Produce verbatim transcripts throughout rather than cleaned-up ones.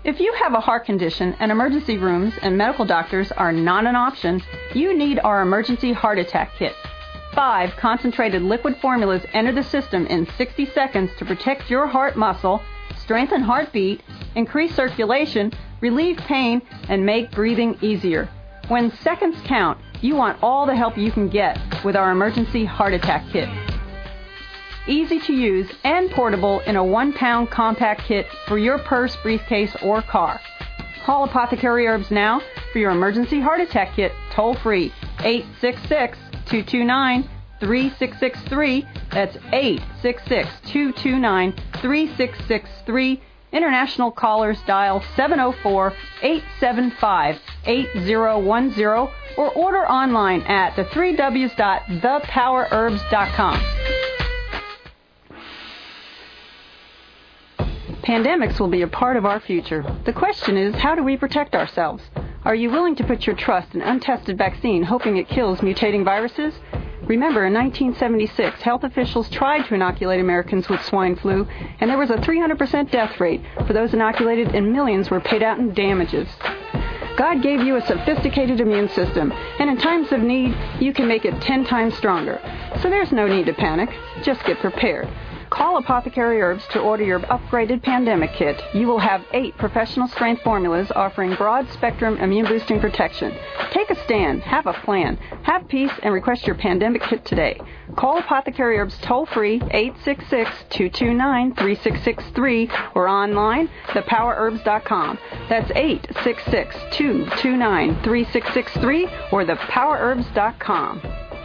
If you have a heart condition and emergency rooms and medical doctors are not an option, you need our Emergency Heart Attack Kit. Five concentrated liquid formulas enter the system in sixty seconds to protect your heart muscle, strengthen heartbeat, increase circulation, relieve pain, and make breathing easier. When seconds count, you want all the help you can get with our Emergency Heart Attack Kit. Easy to use and portable in a one-pound compact kit for your purse, briefcase, or car. Call Apothecary Herbs now for your Emergency Heart Attack Kit toll-free, eight six six, two two nine, three six six three. That's eight six six, two two nine, three six six three. International callers dial seven oh four, eight seven five, eight oh one oh or order online at the three W's dot the power herbs dot com. Pandemics will be a part of our future. The question is, how do we protect ourselves? Are you willing to put your trust in untested vaccine, hoping it kills mutating viruses? Remember, in nineteen seventy-six, health officials tried to inoculate Americans with swine flu, and there was a three hundred percent death rate for those inoculated, and millions were paid out in damages. God gave you a sophisticated immune system, and in times of need, you can make it ten times stronger. So there's no need to panic. Just get prepared. Call Apothecary Herbs to order your upgraded pandemic kit. You will have eight professional-strength formulas offering broad-spectrum immune-boosting protection. Take a stand. Have a plan. Have peace and request your pandemic kit today. Call Apothecary Herbs toll-free, eight six six, two two nine, three six six three, or online, the power herbs dot com. That's eight six six, two two nine, three six six three, or the power herbs dot com.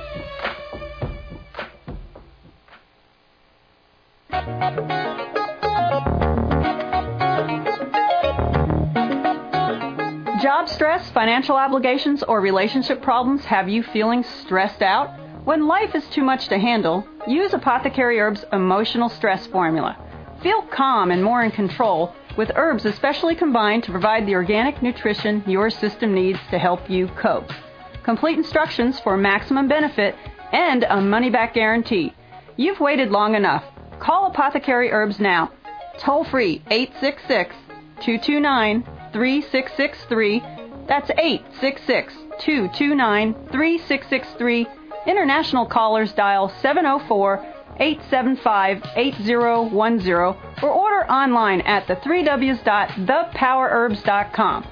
Job stress, financial obligations, or relationship problems have you feeling stressed out? When life is too much to handle, use Apothecary Herbs Emotional Stress Formula. Feel calm and more in control with herbs especially combined to provide the organic nutrition your system needs to help you cope. Complete instructions for maximum benefit and a money-back guarantee. You've waited long enough. Call Apothecary Herbs now. Toll free, eight six six, two two nine, three six six three. That's eight six six, two two nine, three six six three. International callers dial seven oh four, eight seven five, eight oh one oh or order online at the three W's dot the power herbs dot com.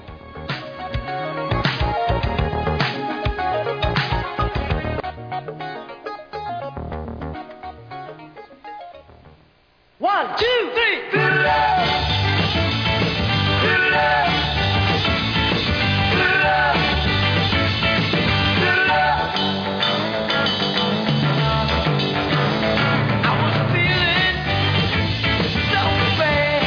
One, two, three. Good love. Good love. Good love. Good love. I was feeling so bad.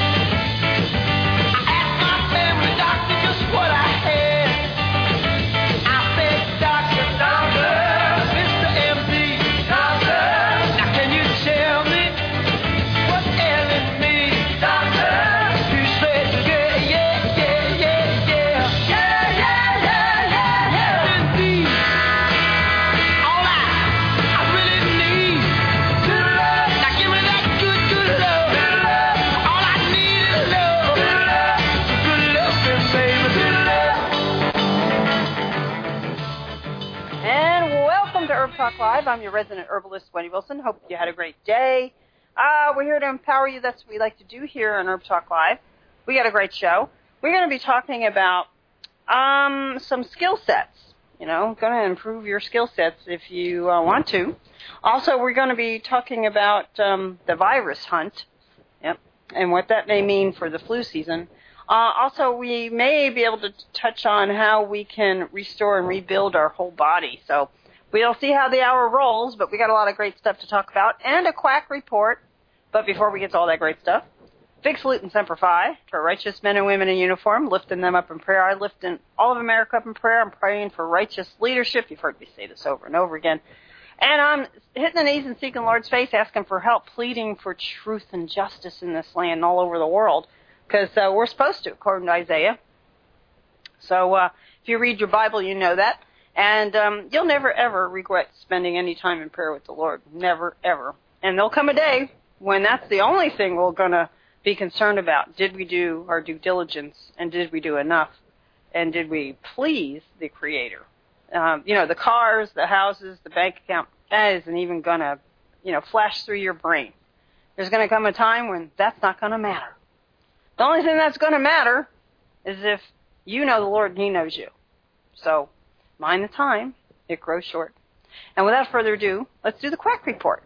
I asked my family doctor just what I had. I said, Doctor, Doctor, Mister M D, Doctor, now can you tell me what's ailing me, Doctor? You said, yeah, yeah, yeah, yeah, yeah. Yeah, yeah, yeah, yeah, yeah. Indeed. All I, I really need good love. Now give me that good, good love. Good love. All I need is love. Good love. Good love, baby. Good love. And welcome to Herb Talk Live. I'm your resident herbalist, Wendy Wilson. Hope you had a great day. Uh, we're here to empower you. That's what we like to do here on Herb Talk Live. We got a great show. We're going to be talking about um, some skill sets. You know, going to improve your skill sets if you uh, want to. Also, we're going to be talking about um, the virus hunt. Yep, and what that may mean for the flu season. Uh, also, we may be able to touch on how we can restore and rebuild our whole body. So we'll see how the hour rolls, but we got a lot of great stuff to talk about and a quack report. But before we get to all that great stuff, big salute and Semper Fi to our righteous men and women in uniform, lifting them up in prayer. I lift in all of America up in prayer. I'm praying for righteous leadership. You've heard me say this over and over again. And I'm hitting the knees and seeking the Lord's face, asking for help, pleading for truth and justice in this land and all over the world, because uh, we're supposed to, according to Isaiah. So uh, if you read your Bible, you know that. And um, you'll never, ever regret spending any time in prayer with the Lord. Never, ever. And there'll come a day when that's the only thing we're going to be concerned about, did we do our due diligence, and did we do enough, and did we please the Creator? Um, you know, the cars, the houses, the bank account, that isn't even going to, you know, flash through your brain. There's going to come a time when that's not going to matter. The only thing that's going to matter is if you know the Lord and He knows you. So, mind the time. It grows short. And without further ado, let's do the Quack Report.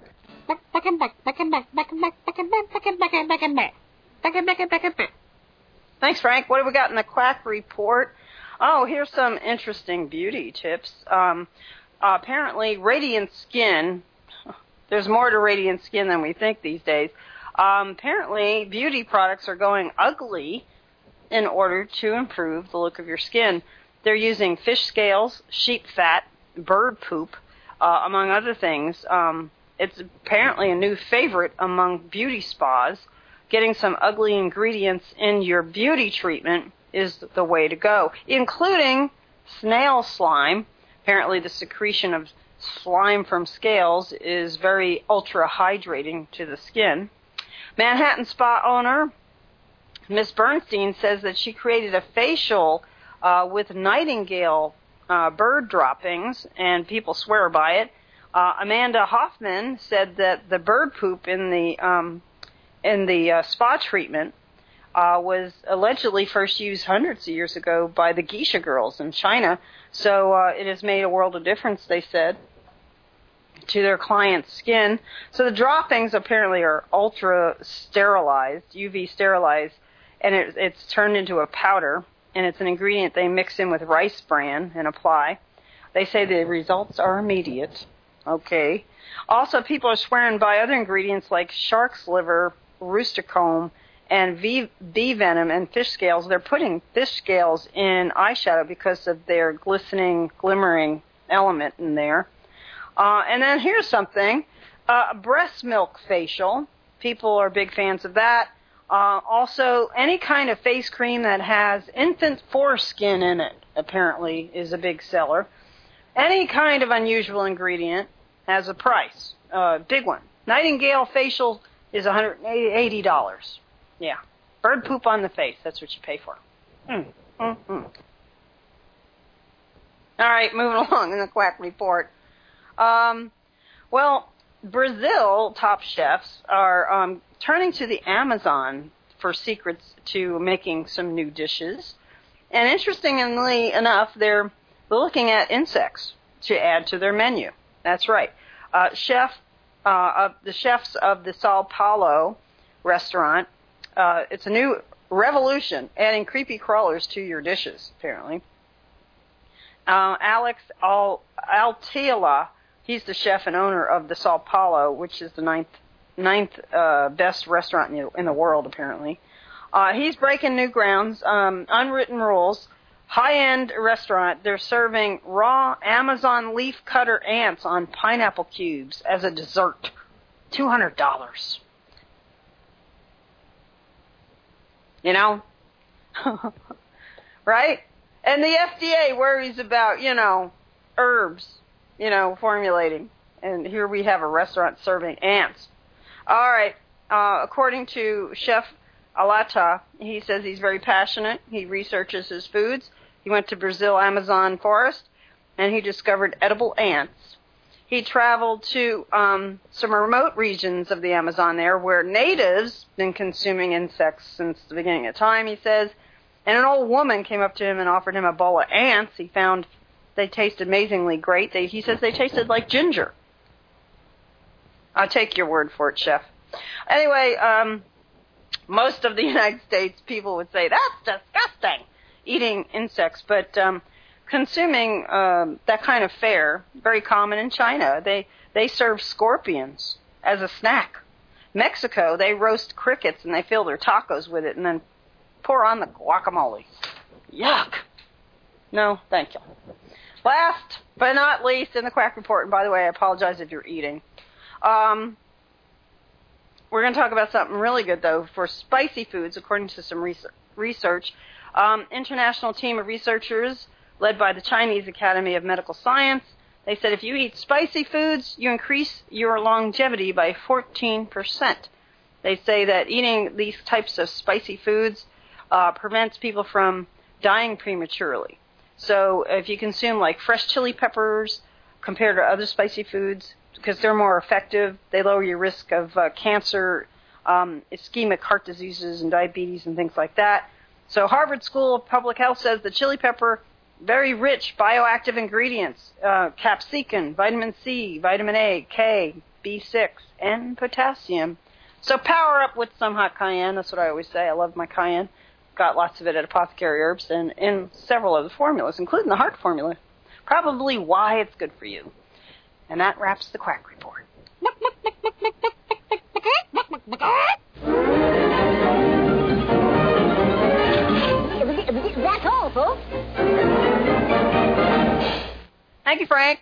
Thanks, Frank. What have we got in the Quack Report? Oh, here's some interesting beauty tips. Um, uh, apparently, radiant skin, there's more to radiant skin than we think these days. Um, apparently, beauty products are going ugly in order to improve the look of your skin. They're using fish scales, sheep fat, bird poop, uh, among other things. Um, it's apparently a new favorite among beauty spas. Getting some ugly ingredients in your beauty treatment is the way to go, including snail slime. Apparently the secretion of slime from scales is very ultra hydrating to the skin. Manhattan spa owner Miss Bernstein says that she created a facial uh, with nightingale uh, bird droppings, and people swear by it. Uh, Amanda Hoffman said that the bird poop in the um, in the uh, spa treatment uh, was allegedly first used hundreds of years ago by the geisha girls in China. So uh, it has made a world of difference, they said, to their client's skin. So the droppings apparently are ultra sterilized, U V sterilized, and it, it's turned into a powder, and it's an ingredient they mix in with rice bran and apply. They say the results are immediate. Okay. Also, people are swearing by other ingredients like shark's liver, rooster comb, and bee, bee venom and fish scales. They're putting fish scales in eyeshadow because of their glistening, glimmering element in there. Uh, and then here's something, uh, breast milk facial. People are big fans of that. Uh, also, any kind of face cream that has infant foreskin in it, apparently, is a big seller. Any kind of unusual ingredient has a price, a uh, big one. Nightingale facial is one hundred eighty dollars. Yeah. Bird poop on the face, that's what you pay for. Mm, mm, mm. All right, moving along in the Quack Report. Um, well, Brazil top chefs are um, turning to the Amazon for secrets to making some new dishes. And interestingly enough, they're looking at insects to add to their menu. That's right. Uh, chef, uh, of the chefs of the Sao Paulo restaurant, uh, it's a new revolution, adding creepy crawlers to your dishes, apparently. Uh, Alex Al- Altila, he's the chef and owner of the Sao Paulo, which is the ninth ninth uh, best restaurant in the, in the world, apparently. Uh, he's breaking new grounds, um, unwritten rules. High-end restaurant, they're serving raw Amazon leaf cutter ants on pineapple cubes as a dessert. two hundred dollars. You know? Right? And the F D A worries about, you know, herbs, you know, formulating. And here we have a restaurant serving ants. All right. Uh, according to Chef Alata, he says he's very passionate. He researches his foods. He went to Brazil Amazon forest, and he discovered edible ants. He traveled to um, some remote regions of the Amazon there where natives been consuming insects since the beginning of time, he says. And an old woman came up to him and offered him a bowl of ants. He found they tasted amazingly great. They, he says they tasted like ginger. I'll take your word for it, Chef. Anyway, um, most of the United States people would say, that's disgusting, eating insects. But um, consuming um, that kind of fare, very common in China. They, they serve scorpions as a snack. Mexico, they roast crickets and they fill their tacos with it and then pour on the guacamole. Yuck. No, thank you. Last but not least in the Quack Report, and by the way, I apologize if you're eating. Um, we're going to talk about something really good, though, for spicy foods, according to some research. Um, international team of researchers led by the Chinese Academy of Medical Science, they said if you eat spicy foods, you increase your longevity by fourteen percent. They say that eating these types of spicy foods uh, prevents people from dying prematurely. So if you consume like fresh chili peppers compared to other spicy foods, because they're more effective, they lower your risk of uh, cancer, um, ischemic heart diseases, and diabetes and things like that. So Harvard School of Public Health says the chili pepper, very rich bioactive ingredients, uh, capsaicin, vitamin C, vitamin A, K, B six, and potassium. So power up with some hot cayenne. That's what I always say. I love my cayenne. Got lots of it at Apothecary Herbs and in several of the formulas, including the heart formula. Probably why it's good for you. And that wraps the Quack Report. That's all, folks. Thank you, Frank.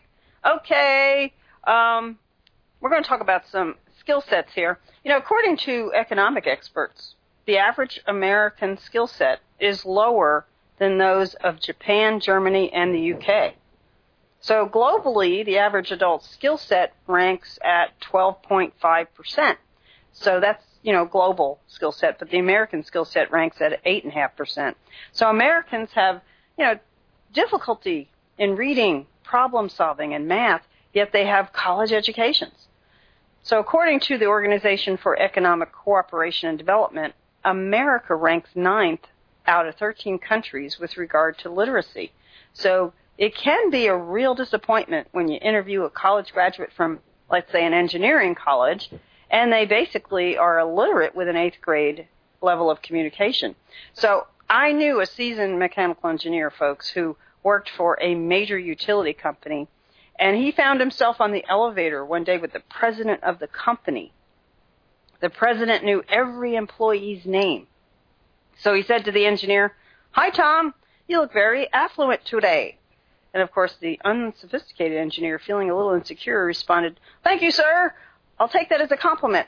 Okay. Um, we're going to talk about some skill sets here. You know, according to economic experts, the average American skill set is lower than those of Japan, Germany, and the U K. So globally, the average adult skill set ranks at twelve point five percent. So that's, you know, global skill set, but the American skill set ranks at eight point five percent. So Americans have, you know, difficulty in reading, problem solving, and math, yet they have college educations. So according to the Organization for Economic Cooperation and Development, America ranks ninth out of thirteen countries with regard to literacy. So it can be a real disappointment when you interview a college graduate from, let's say, an engineering college, and they basically are illiterate with an eighth grade level of communication. So I knew a seasoned mechanical engineer, folks, who worked for a major utility company, and he found himself on the elevator one day with the president of the company. The president knew every employee's name. So he said to the engineer, "Hi, Tom, you look very affluent today." And, of course, the unsophisticated engineer, feeling a little insecure, responded, "Thank you, sir. I'll take that as a compliment."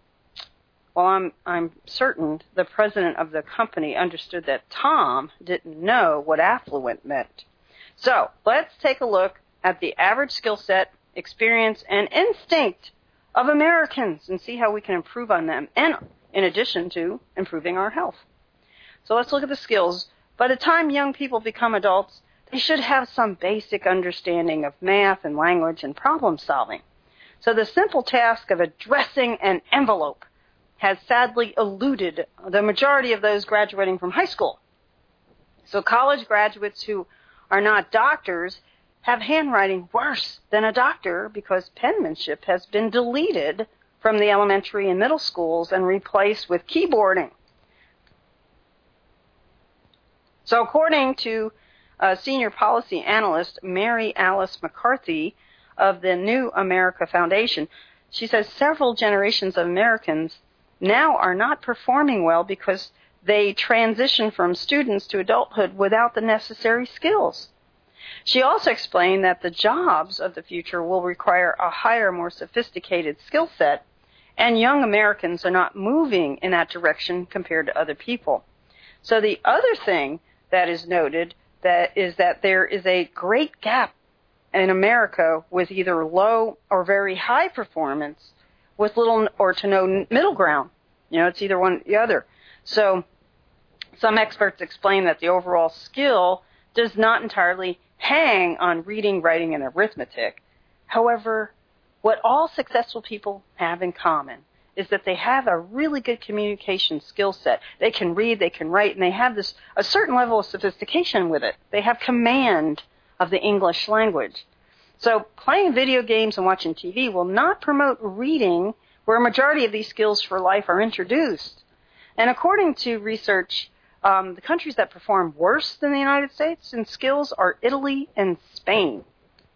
Well, I'm, I'm certain the president of the company understood that Tom didn't know what affluent meant. So let's take a look at the average skill set, experience, and instinct of Americans and see how we can improve on them, and in addition to improving our health. So let's look at the skills. By the time young people become adults, they should have some basic understanding of math and language and problem solving. So the simple task of addressing an envelope has sadly eluded the majority of those graduating from high school. So college graduates who are not doctors have handwriting worse than a doctor because penmanship has been deleted from the elementary and middle schools and replaced with keyboarding. So according to uh, senior policy analyst Mary Alice McCarthy of the New America Foundation, she says several generations of Americans now are not performing well because they transition from students to adulthood without the necessary skills. She also explained that the jobs of the future will require a higher, more sophisticated skill set, and young Americans are not moving in that direction compared to other people. So the other thing that is noted that is that there is a great gap in America with either low or very high performance with little or to no middle ground. You know, it's either one or the other. So some experts explain that the overall skill does not entirely hang on reading, writing, and arithmetic. However, what all successful people have in common is that they have a really good communication skill set. They can read, they can write, and they have this a certain level of sophistication with it. They have command of the English language. So playing video games and watching T V will not promote reading, where a majority of these skills for life are introduced. And according to research, um, the countries that perform worse than the United States in skills are Italy and Spain.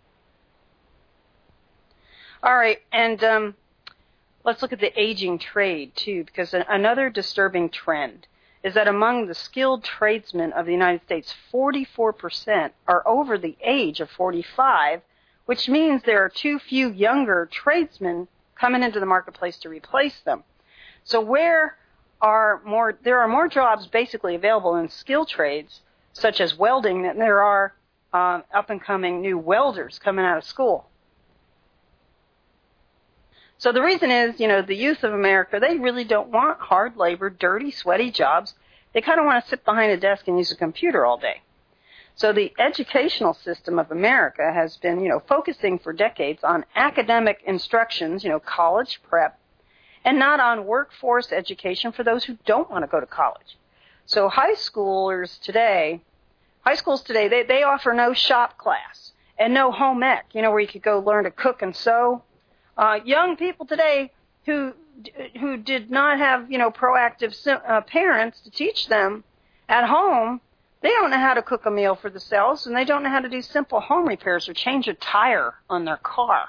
All right, and um, let's look at the aging trade, too, because another disturbing trend is that among the skilled tradesmen of the United States, forty-four percent are over the age of forty-five, which means there are too few younger tradesmen coming into the marketplace to replace them. So where are more, there are more jobs basically available in skilled trades, such as welding, than there are uh, up-and-coming new welders coming out of school. So the reason is, you know, the youth of America, they really don't want hard labor, dirty, sweaty jobs. They kind of want to sit behind a desk and use a computer all day. So the educational system of America has been, you know, focusing for decades on academic instructions, you know, college prep, and not on workforce education for those who don't want to go to college. So high schoolers today, high schools today, they, they offer no shop class and no home ec, you know, where you could go learn to cook and sew. Uh, young people today who who did not have, you know, proactive uh, parents to teach them at home, they don't know how to cook a meal for themselves, and they don't know how to do simple home repairs or change a tire on their car.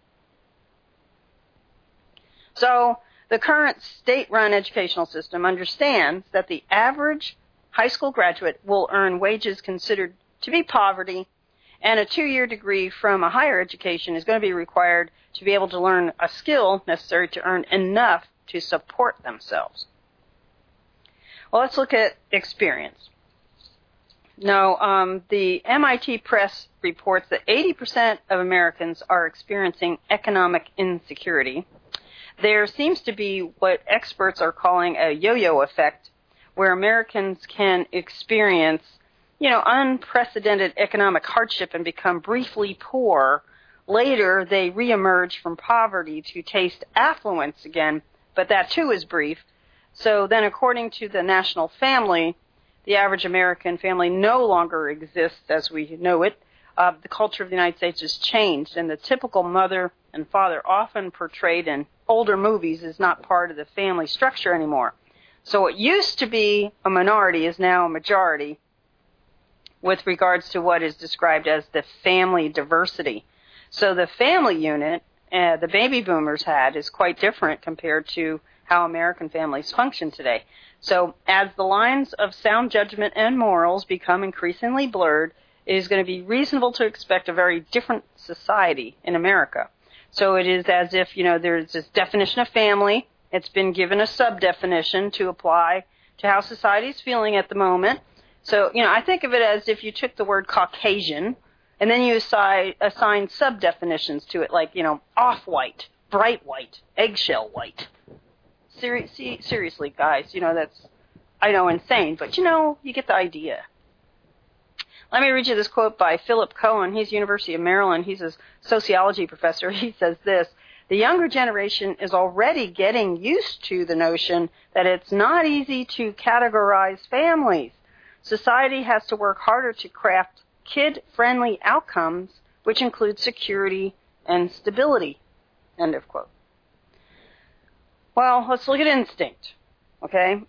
So the current state-run educational system understands that the average high school graduate will earn wages considered to be poverty, and a two-year degree from a higher education is going to be required to be able to learn a skill necessary to earn enough to support themselves. Well, let's look at experience. Now, um, the M I T Press reports that eighty percent of Americans are experiencing economic insecurity. There seems to be what experts are calling a yo-yo effect, where Americans can experience, you know, unprecedented economic hardship and become briefly poor. Later, they reemerge from poverty to taste affluence again, but that too is brief. So then, according to the National Family, the average American family no longer exists as we know it. Uh, the culture of the United States has changed, and the typical mother and father often portrayed in older movies is not part of the family structure anymore. So what used to be a minority is now a majority with regards to what is described as the family diversity. So the family unit uh, the baby boomers had is quite different compared to how American families function today. So as the lines of sound judgment and morals become increasingly blurred, it is going to be reasonable to expect a very different society in America. So it is as if, you know, there's this definition of family. It's been given a sub-definition to apply to how society is feeling at the moment. So, you know, I think of it as if you took the word Caucasian and then you assign, assign sub-definitions to it, like, you know, off-white, bright white, eggshell white. Seri- see, seriously, guys, you know, that's, I know, insane, but, you know, you get the idea. Let me read you this quote by Philip Cohen. He's University of Maryland. He's a sociology professor. He says this: the younger generation is already getting used to the notion that it's not easy to categorize families. Society has to work harder to craft kid-friendly outcomes, which include security and stability. End of quote. Well, let's look at instinct, okay?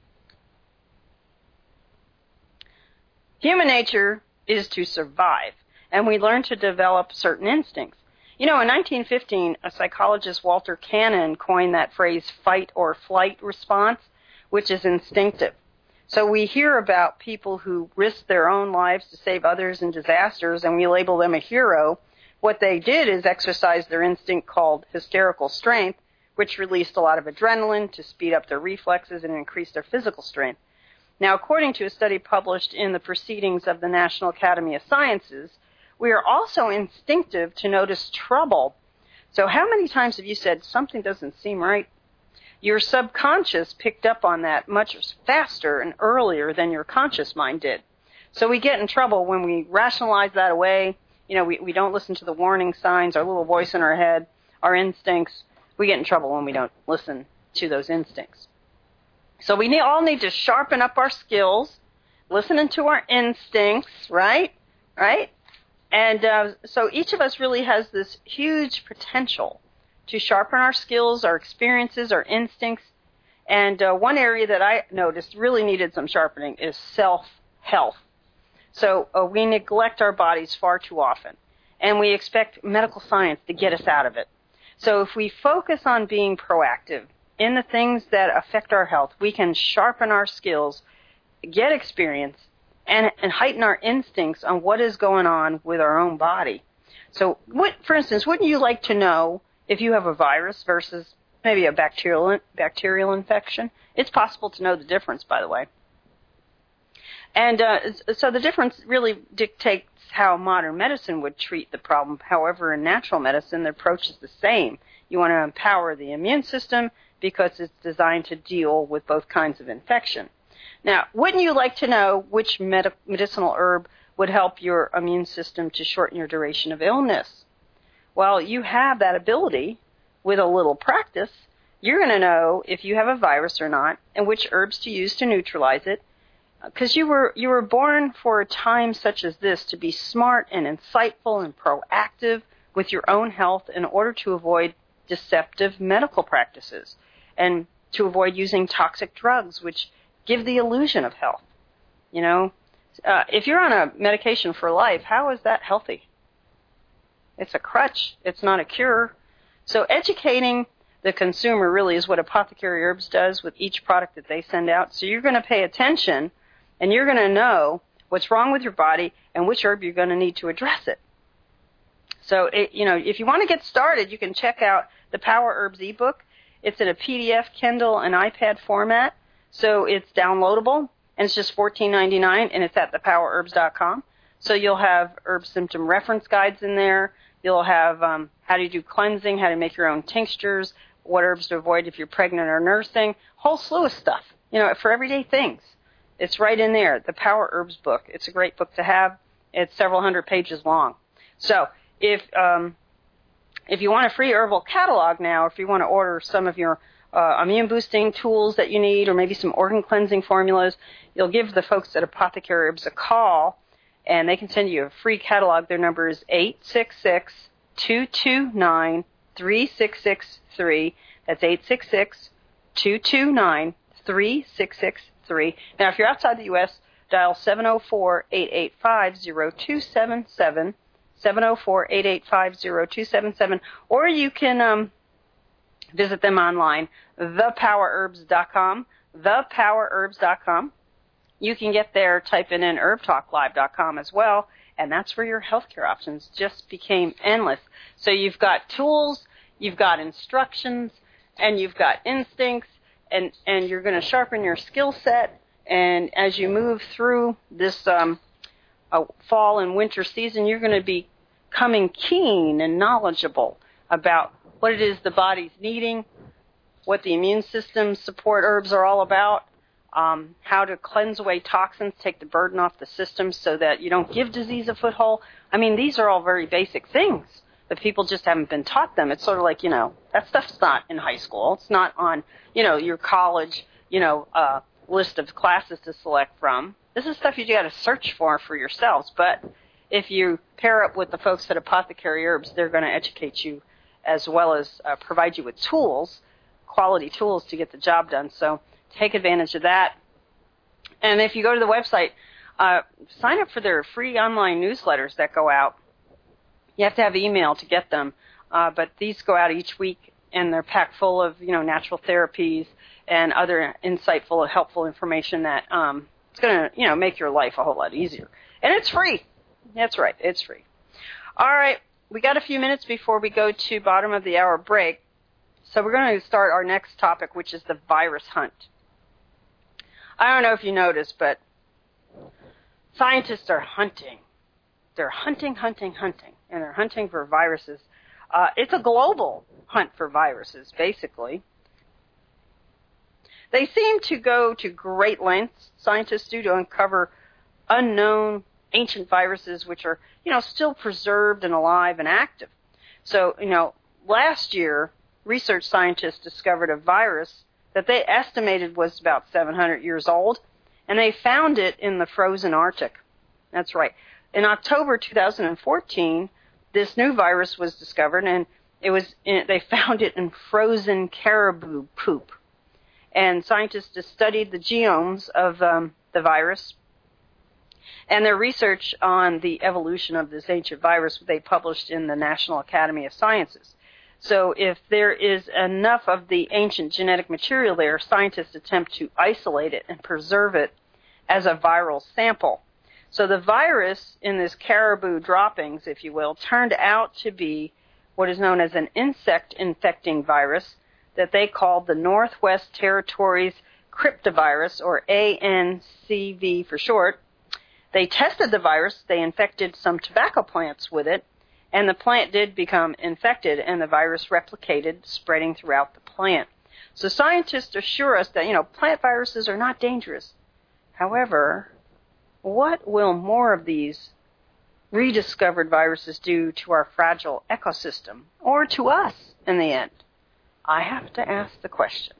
Human nature is to survive, and we learn to develop certain instincts. You know, in nineteen fifteen, a psychologist, Walter Cannon, coined that phrase fight or flight response, which is instinctive. So we hear about people who risk their own lives to save others in disasters, and we label them a hero. What they did is exercise their instinct called hysterical strength, which released a lot of adrenaline to speed up their reflexes and increase their physical strength. Now, according to a study published in the Proceedings of the National Academy of Sciences, we are also instinctive to notice trouble. So how many times have you said, something doesn't seem right? Your subconscious picked up on that much faster and earlier than your conscious mind did. So we get in trouble when we rationalize that away. You know, we, we don't listen to the warning signs, our little voice in our head, our instincts. We get in trouble when we don't listen to those instincts. So we need, all need to sharpen up our skills, listening to our instincts, right? Right? And uh, so each of us really has this huge potential to sharpen our skills, our experiences, our instincts. And uh, one area that I noticed really needed some sharpening is self-health. So uh, we neglect our bodies far too often, and we expect medical science to get us out of it. So if we focus on being proactive in the things that affect our health, we can sharpen our skills, get experience, and, and heighten our instincts on what is going on with our own body. So, what, for instance, wouldn't you like to know if you have a virus versus maybe a bacterial bacterial infection? It's possible to know the difference, by the way. And uh, so the difference really dictates how modern medicine would treat the problem. However, in natural medicine, the approach is the same. You want to empower the immune system because it's designed to deal with both kinds of infection. Now, wouldn't you like to know which med- medicinal herb would help your immune system to shorten your duration of illness? Well, you have that ability with a little practice. You're going to know if you have a virus or not and which herbs to use to neutralize it, because you were you were born for a time such as this to be smart and insightful and proactive with your own health in order to avoid deceptive medical practices and to avoid using toxic drugs, which give the illusion of health. You know, uh, if you're on a medication for life, how is that healthy? It's a crutch. It's not a cure. So educating the consumer really is what Apothecary Herbs does with each product that they send out. So you're going to pay attention, and you're going to know what's wrong with your body and which herb you're going to need to address it. So, it, you know, if you want to get started, you can check out the Power Herbs ebook. It's in a P D F, Kindle, and iPad format. So it's downloadable, and it's just fourteen ninety-nine, and it's at the power herbs dot com. So you'll have herb symptom reference guides in there. You'll have um, how to do cleansing, how to make your own tinctures, what herbs to avoid if you're pregnant or nursing, whole slew of stuff, you know, for everyday things. It's right in there, the Power Herbs book. It's a great book to have. It's several hundred pages long. So if um, if you want a free herbal catalog now, if you want to order some of your Uh, immune-boosting tools that you need, or maybe some organ-cleansing formulas, you'll give the folks at Apothecary Herbs a call, and they can send you a free catalog. Their number is eight six six, two two nine, three six six three. That's eight six six, two two nine, three six six three. Now, if you're outside the U S, dial seven oh four, eight eight five, oh two seven seven, seven oh four, eight eight five, oh two seven seven, or you can um, visit them online, the power herbs dot com, the power herbs dot com. You can get there typing in herb talk live dot com as well, and that's where your healthcare options just became endless. So you've got tools, you've got instructions, and you've got instincts, and, and you're going to sharpen your skill set. And as you move through this um, uh, fall and winter season, you're going to be becoming keen and knowledgeable about what it is the body's needing, what the immune system support herbs are all about, um, how to cleanse away toxins, take the burden off the system so that you don't give disease a foothold. I mean, these are all very basic things, but people just haven't been taught them. It's sort of like, you know, that stuff's not in high school. It's not on, you know, your college, you know, uh, list of classes to select from. This is stuff you got to search for for yourselves. But if you pair up with the folks at Apothecary Herbs, they're going to educate you as well as uh, provide you with tools, quality tools to get the job done. So take advantage of that. And if you go to the website, uh, sign up for their free online newsletters that go out. You have to have email to get them, uh, but these go out each week, and they're packed full of, you know, natural therapies and other insightful, helpful information that um, it's going to, you know, make your life a whole lot easier. And it's free. That's right, it's free. All right. We got a few minutes before we go to bottom of the hour break, so we're going to start our next topic, which is the virus hunt. I don't know if you noticed, but scientists are hunting. They're hunting, hunting, hunting, and they're hunting for viruses. Uh, it's a global hunt for viruses, basically. They seem to go to great lengths, scientists do, to uncover unknown ancient viruses which are, you know, still preserved and alive and active. So, you know, last year, research scientists discovered a virus that they estimated was about seven hundred years old, and they found it in the frozen Arctic. That's right. In October two thousand fourteen, this new virus was discovered, and it was in, they found it in frozen caribou poop. And scientists studied the genomes of um, the virus. And their research on the evolution of this ancient virus, they published in the National Academy of Sciences. So if there is enough of the ancient genetic material there, scientists attempt to isolate it and preserve it as a viral sample. So the virus in this caribou droppings, if you will, turned out to be what is known as an insect-infecting virus that they called the Northwest Territories cryptovirus, or A N C V for short. They tested the virus. They infected some tobacco plants with it, and the plant did become infected, and the virus replicated, spreading throughout the plant. So scientists assure us that, you know, plant viruses are not dangerous. However, what will more of these rediscovered viruses do to our fragile ecosystem, or to us in the end? I have to ask the question.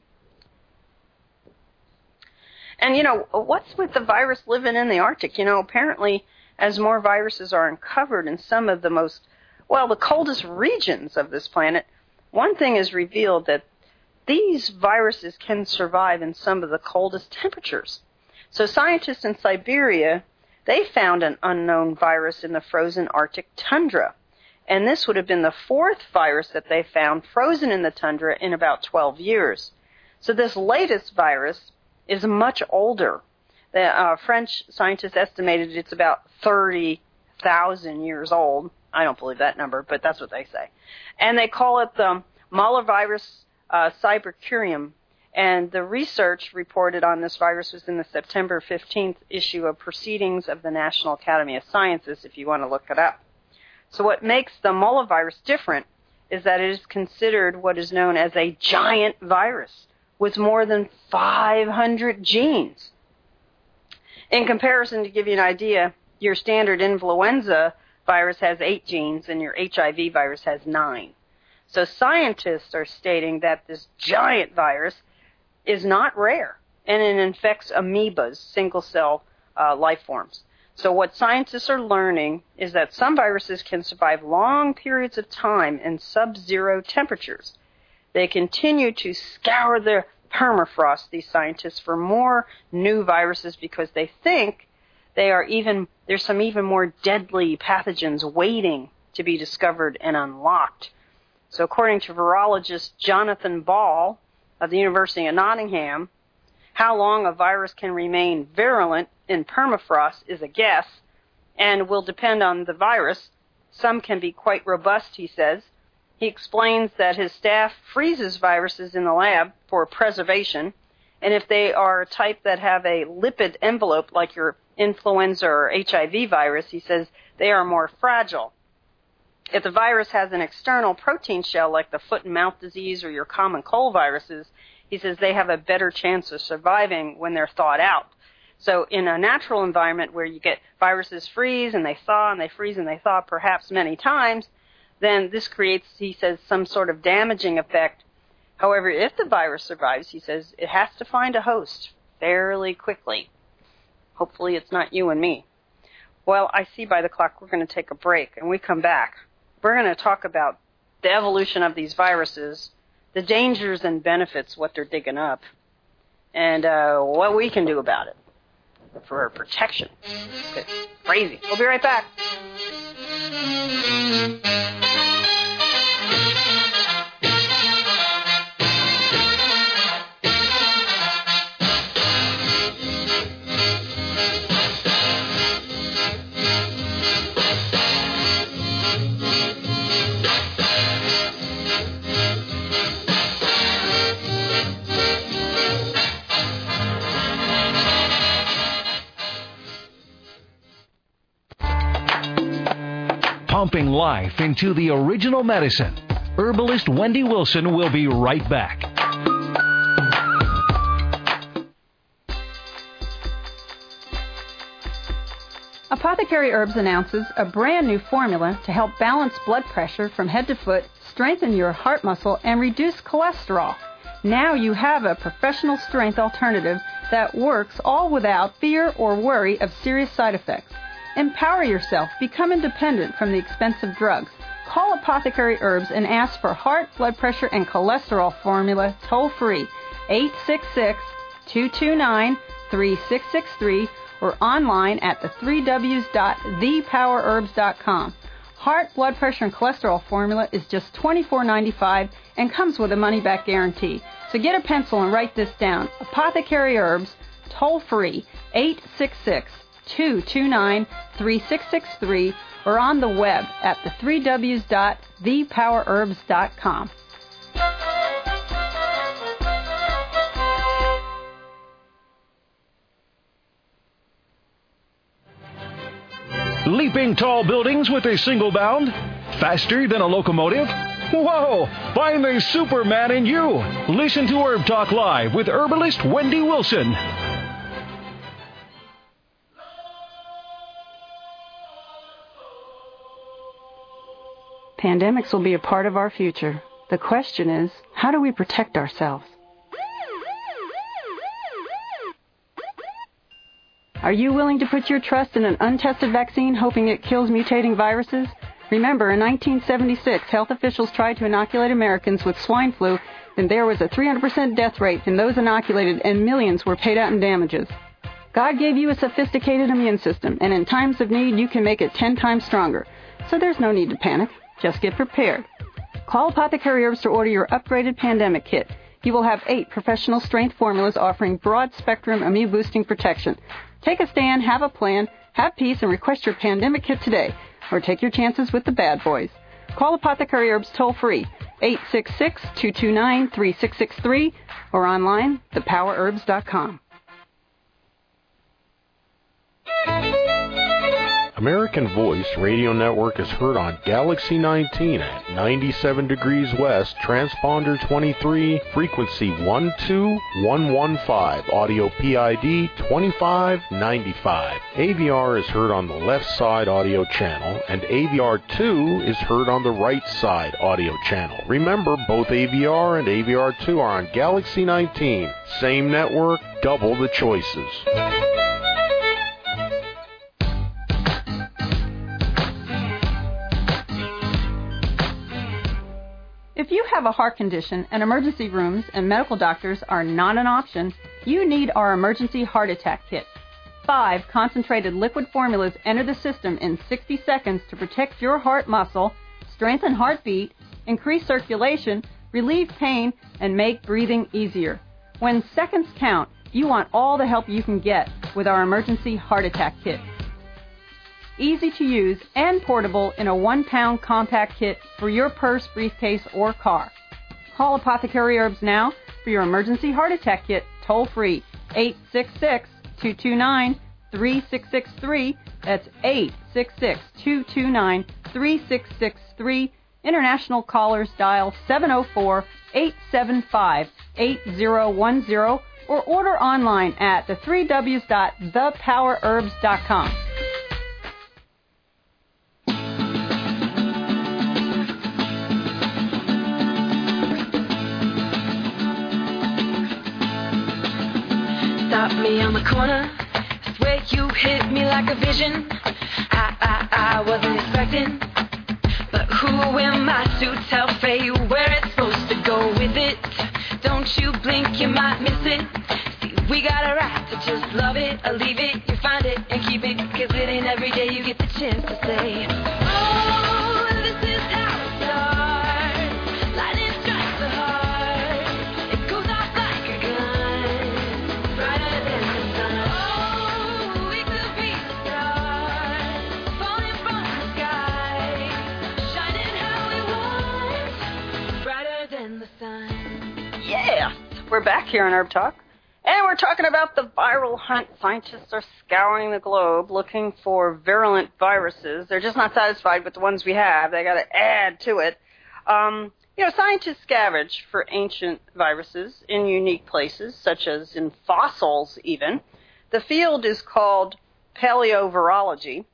And, you know, what's with the virus living in the Arctic? You know, apparently, as more viruses are uncovered in some of the most, well, the coldest regions of this planet, one thing is revealed, that these viruses can survive in some of the coldest temperatures. So scientists in Siberia, they found an unknown virus in the frozen Arctic tundra. And this would have been the fourth virus that they found frozen in the tundra in about twelve years. So this latest virus is much older. The uh, French scientists estimated it's about thirty thousand years old. I don't believe that number, but that's what they say. And they call it the Mollivirus uh, cybercurium. And the research reported on this virus was in the September fifteenth issue of Proceedings of the National Academy of Sciences, if you want to look it up. So what makes the Mollivirus different is that it is considered what is known as a giant virus with more than five hundred genes. In comparison, to give you an idea, your standard influenza virus has eight genes and your H I V virus has nine. So scientists are stating that this giant virus is not rare, and it infects amoebas, single-cell uh, life forms. So what scientists are learning is that some viruses can survive long periods of time in sub-zero temperatures. They continue to scour the permafrost, these scientists, for more new viruses because they think they are even there's some even more deadly pathogens waiting to be discovered and unlocked. So according to virologist Jonathan Ball of the University of Nottingham, how long a virus can remain virulent in permafrost is a guess and will depend on the virus. Some can be quite robust, he says. He explains that his staff freezes viruses in the lab for preservation, and if they are a type that have a lipid envelope like your influenza or H I V virus, he says they are more fragile. If the virus has an external protein shell like the foot and mouth disease or your common cold viruses, he says they have a better chance of surviving when they're thawed out. So in a natural environment where you get viruses freeze and they thaw and they freeze and they thaw perhaps many times, then this creates, he says, some sort of damaging effect. However, if the virus survives, he says, it has to find a host fairly quickly. Hopefully it's not you and me. Well, I see by the clock we're going to take a break, and we come back. We're going to talk about the evolution of these viruses, the dangers and benefits, what they're digging up, and uh, what we can do about it for protection. It's crazy. We'll be right back. Pumping life into the original medicine. Herbalist Wendy Wilson will be right back. Apothecary Herbs announces a brand new formula to help balance blood pressure from head to foot, strengthen your heart muscle, and reduce cholesterol. Now you have a professional strength alternative that works all without fear or worry of serious side effects. Empower yourself. Become independent from the expensive drugs. Call Apothecary Herbs and ask for heart, blood pressure, and cholesterol formula toll-free, eight six six, two two nine, three six six three, or online at the three W's dot the power herbs dot com. Heart, blood pressure, and cholesterol formula is just twenty-four ninety-five and comes with a money-back guarantee. So get a pencil and write this down. Apothecary Herbs, toll-free, eight six six, two two nine, three six six three, or on the web at the three W's dot the power herbs dot com. Leaping tall buildings with a single bound? Faster than a locomotive? Whoa! Find the Superman in you! Listen to Herb Talk Live with herbalist Wendy Wilson. Pandemics will be a part of our future. The question is, how do we protect ourselves? Are you willing to put your trust in an untested vaccine hoping it kills mutating viruses? Remember, in nineteen seventy-six, health officials tried to inoculate Americans with swine flu, and there was a three hundred percent death rate in those inoculated, and millions were paid out in damages. God gave you a sophisticated immune system, and in times of need, you can make it ten times stronger. So there's no need to panic. Just get prepared. Call Apothecary Herbs to order your upgraded pandemic kit. You will have eight professional strength formulas offering broad-spectrum immune-boosting protection. Take a stand, have a plan, have peace, and request your pandemic kit today. Or take your chances with the bad boys. Call Apothecary Herbs toll-free, eight six six, two two nine, three six six three, or online, the power herbs dot com. American Voice Radio Network is heard on Galaxy nineteen at ninety-seven degrees west, transponder twenty-three, frequency one two one one five, audio P I D twenty-five ninety-five. A V R is heard on the left side audio channel, and A V R two is heard on the right side audio channel. Remember, both A V R and A V R two are on Galaxy nineteen. Same network, double the choices. If you have a heart condition and emergency rooms and medical doctors are not an option, you need our emergency heart attack kit. Five concentrated liquid formulas enter the system in sixty seconds to protect your heart muscle, strengthen heartbeat, increase circulation, relieve pain, and make breathing easier. When seconds count, you want all the help you can get with our emergency heart attack kit. Easy to use and portable in a one-pound compact kit for your purse, briefcase, or car. Call Apothecary Herbs now for your emergency heart attack kit, toll-free, eight six six, two two nine, three six six three. That's eight six six, two two nine, three six six three. International callers dial seven oh four, eight seven five, eight oh one oh or order online at the three W's dot the power herbs dot com. Stop me on the corner, swear you hit me like a vision. I, I, I wasn't expecting, but who am I to tell fate where it's supposed to go with it? Don't you blink, you might miss it. See, we got a right to just love it or leave it. You find it and keep it, cause it ain't every day you get the chance to say, oh, this is how it starts. Lightning strikes the heart, it goes off like a gun, brighter than the sun. Oh, we could be the stars, falling from the sky, shining how we want, brighter than the sun. Yes, we're back here on Herb Talk, and we're talking about the viral hunt. Scientists are scouring the globe looking for virulent viruses. They're just not satisfied with the ones we have. They got to add to it. Um, you know, scientists scavenge for ancient viruses in unique places, such as in fossils even. The field is called paleovirology,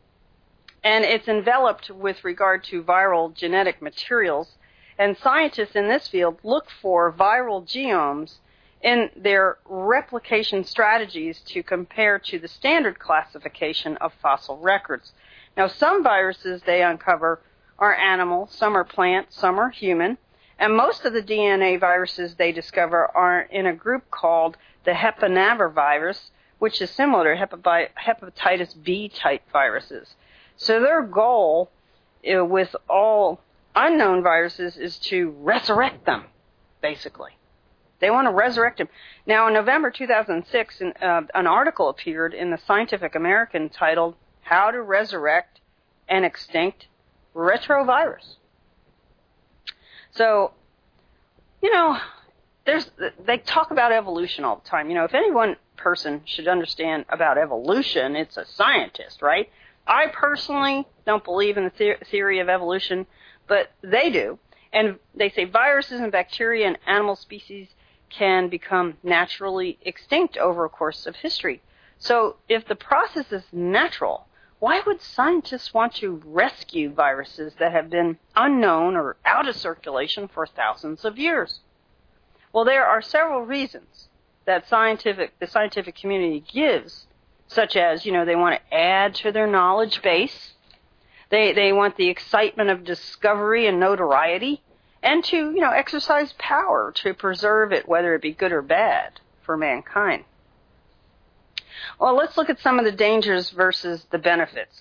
and it's enveloped with regard to viral genetic materials. And scientists in this field look for viral genomes in their replication strategies to compare to the standard classification of fossil records. Now, some viruses they uncover are animal, some are plant, some are human, and most of the D N A viruses they discover are in a group called the hepanavirus, which is similar to hepabi- hepatitis B type viruses. So their goal uh, with all unknown viruses is to resurrect them, basically. They want to resurrect them. Now, in November two thousand six, an, uh, an article appeared in the Scientific American titled, How to Resurrect an Extinct Retrovirus. So, you know, there's they talk about evolution all the time. You know, if any one person should understand about evolution, it's a scientist, right? I personally don't believe in the the- theory of evolution, but they do. And they say viruses and bacteria and animal species can become naturally extinct over a course of history. So if the process is natural, why would scientists want to rescue viruses that have been unknown or out of circulation for thousands of years? Well, there are several reasons that scientific the scientific community gives, such as, you know, they want to add to their knowledge base. They they want the excitement of discovery and notoriety, and to, you know, exercise power to preserve it, whether it be good or bad, for mankind. Well, let's look at some of the dangers versus the benefits.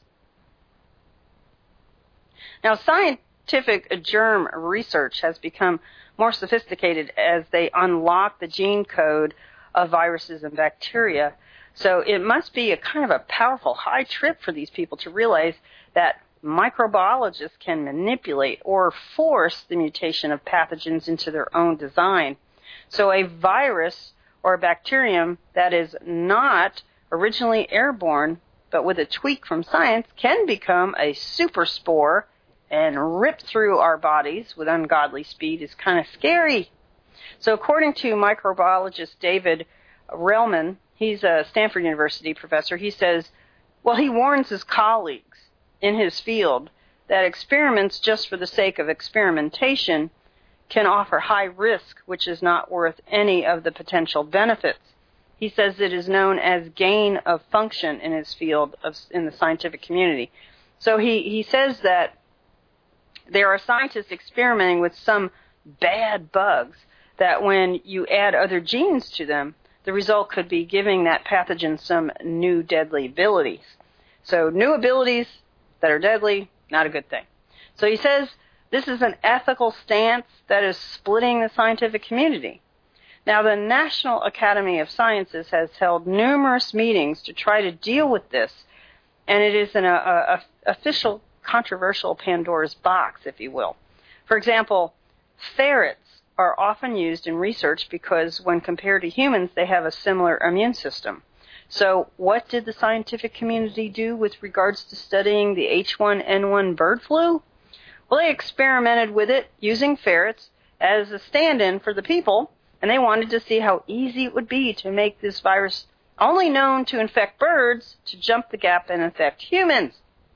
Now, scientific germ research has become more sophisticated as they unlock the gene code of viruses and bacteria. So it must be a kind of a powerful high trip for these people to realize that microbiologists can manipulate or force the mutation of pathogens into their own design. So a virus or a bacterium that is not originally airborne, but with a tweak from science, can become a super spore and rip through our bodies with ungodly speed. Is kind of scary. So according to microbiologist David Relman, he's a Stanford University professor, he says, well, he warns his colleagues in his field that experiments just for the sake of experimentation can offer high risk, which is not worth any of the potential benefits. He says it is known as gain of function in his field of, in the scientific community. So he, he says that there are scientists experimenting with some bad bugs that when you add other genes to them, the result could be giving that pathogen some new deadly abilities. So new abilities that are deadly, not a good thing. So he says this is an ethical stance that is splitting the scientific community. Now, the National Academy of Sciences has held numerous meetings to try to deal with this, and it is an a, a, official controversial Pandora's box, if you will. For example, ferrets are often used in research because when compared to humans, they have a similar immune system. So what did the scientific community do with regards to studying the H one N one bird flu? Well, they experimented with it using ferrets as a stand-in for the people, and they wanted to see how easy it would be to make this virus, only known to infect birds, to jump the gap and infect humans.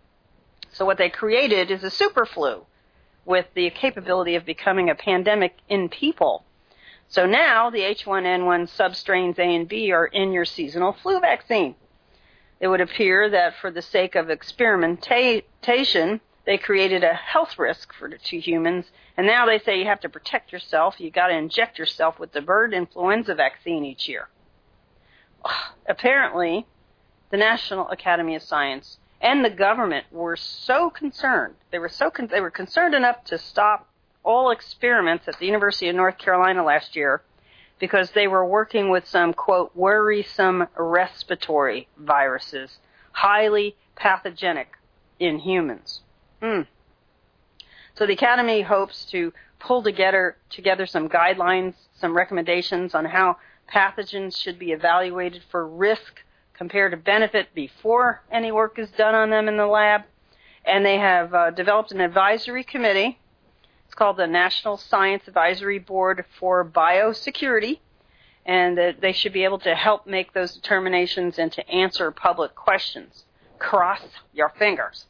So what they created is a super flu with the capability of becoming a pandemic in people. So now the H one N one substrains A and B are in your seasonal flu vaccine. It would appear that for the sake of experimentation, they created a health risk for to humans, and now they say you have to protect yourself. You got to inject yourself with the bird influenza vaccine each year. Apparently, the National Academy of Science and the government were so concerned. They were so con- they were concerned enough to stop all experiments at the University of North Carolina last year because they were working with some, quote, worrisome respiratory viruses, highly pathogenic in humans. Mm. So the Academy hopes to pull together together some guidelines, some recommendations on how pathogens should be evaluated for risk compared to benefit before any work is done on them in the lab. And they have uh, developed an advisory committee. It's called the National Science Advisory Board for Biosecurity, and uh, they should be able to help make those determinations and to answer public questions. Cross your fingers.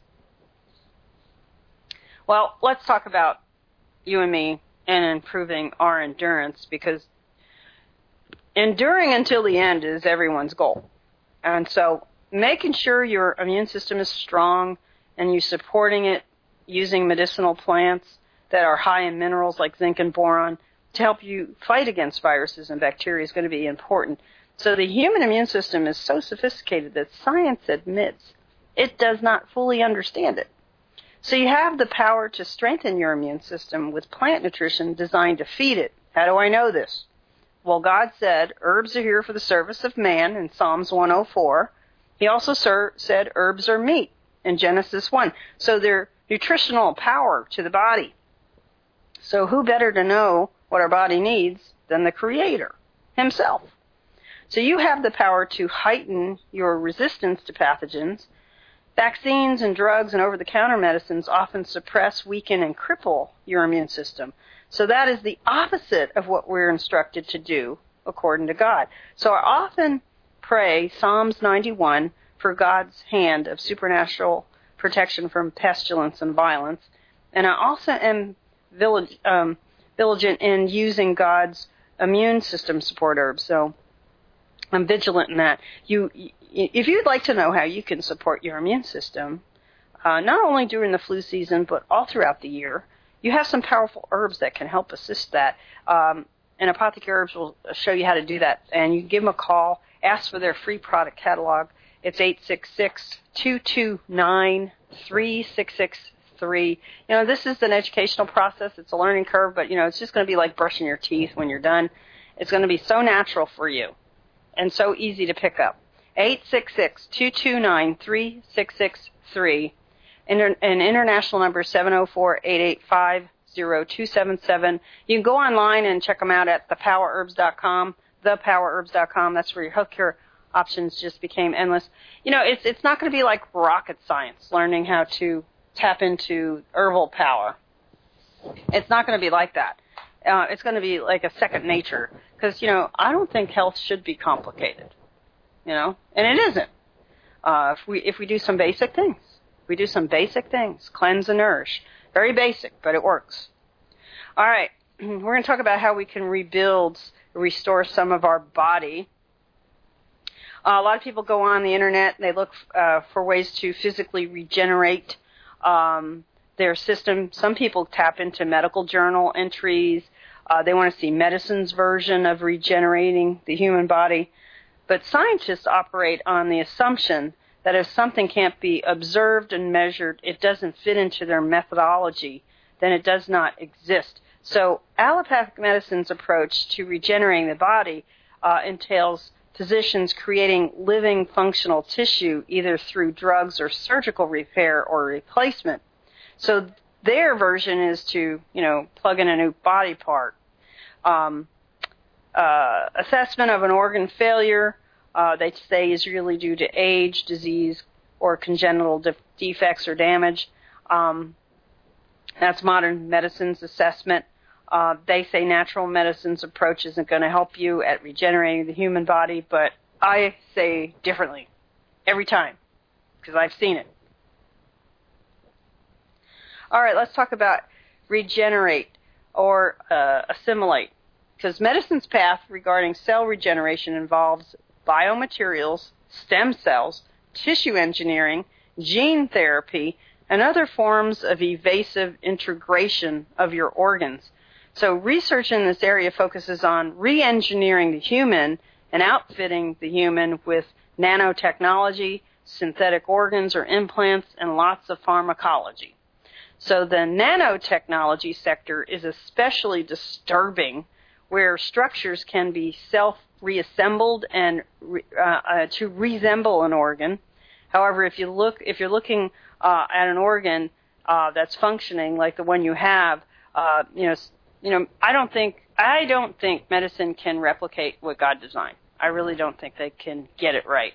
Well, let's talk about you and me and improving our endurance, because enduring until the end is everyone's goal. And so making sure your immune system is strong and you supporting it using medicinal plants that are high in minerals like zinc and boron to help you fight against viruses and bacteria is going to be important. So the human immune system is so sophisticated that science admits it does not fully understand it. So you have the power to strengthen your immune system with plant nutrition designed to feed it. How do I know this? Well, God said herbs are here for the service of man in Psalms one oh four. He also sir, said herbs are meat in Genesis one. So they're nutritional power to the body. So who better to know what our body needs than the Creator himself? So you have the power to heighten your resistance to pathogens Vaccines and drugs and over-the-counter medicines often suppress, weaken, and cripple your immune system. So that is the opposite of what we're instructed to do according to God. So I often pray Psalms ninety-one for God's hand of supernatural protection from pestilence and violence. And I also am villig- um, vigilant in using God's immune system support herbs. So I'm vigilant in that. You, if you'd like to know how you can support your immune system, uh, not only during the flu season, but all throughout the year, you have some powerful herbs that can help assist that. Um, and Apothecary Herbs will show you how to do that. And you can give them a call, ask for their free product catalog. It's eight six six, two two nine, three six six three. You know, this is an educational process. It's a learning curve, but, you know, it's just going to be like brushing your teeth when you're done. It's going to be so natural for you and so easy to pick up. eight six six, two two nine, three six six three. Inter- and international number seven oh four, eight eight five, oh two seven seven. You can go online and check them out at the power herbs dot com, the power herbs dot com. That's where your healthcare options just became endless. You know, it's it's not going to be like rocket science, learning how to tap into herbal power. It's not going to be like that. Uh, it's going to be like a second nature because, you know, I don't think health should be complicated, you know, and it isn't. Uh, if we if we do some basic things, we do some basic things, cleanse and nourish. Very basic, but it works. All right, we're going to talk about how we can rebuild, restore some of our body. Uh, a lot of people go on the internet and they look uh, for ways to physically regenerate um, their system. Some people tap into medical journal entries. Uh, they want to see medicine's version of regenerating the human body. But scientists operate on the assumption that if something can't be observed and measured, it doesn't fit into their methodology, then it does not exist. So allopathic medicine's approach to regenerating the body uh, entails physicians creating living functional tissue either through drugs or surgical repair or replacement. So their version is to, you know, plug in a new body part. Um, uh, assessment of an organ failure, uh, they say, is really due to age, disease, or congenital de- defects or damage. Um, that's modern medicine's assessment. Uh, they say natural medicine's approach isn't going to help you at regenerating the human body, but I say differently every time because I've seen it. All right, let's talk about regenerate or uh, assimilate, because medicine's path regarding cell regeneration involves biomaterials, stem cells, tissue engineering, gene therapy, and other forms of evasive integration of your organs. So research in this area focuses on re-engineering the human and outfitting the human with nanotechnology, synthetic organs or implants, and lots of pharmacology. So the nanotechnology sector is especially disturbing, where structures can be self-reassembled and uh, uh, to resemble an organ. However, if you look, if you're looking uh, at an organ uh, that's functioning like the one you have, uh, you know. You know, I don't think I don't think medicine can replicate what God designed. I really don't think they can get it right.